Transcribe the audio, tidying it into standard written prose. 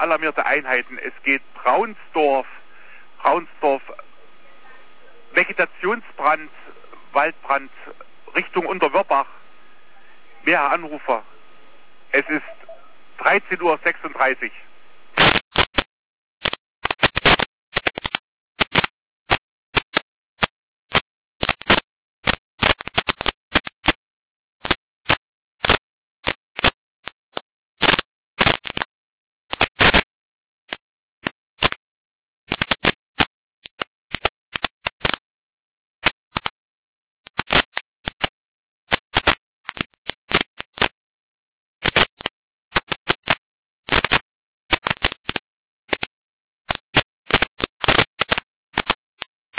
alarmierte Einheiten. Es geht Braunsdorf, Vegetationsbrand, Waldbrand, Richtung Unterwörbach. Mehrere Anrufer. Es ist 13:36 Uhr.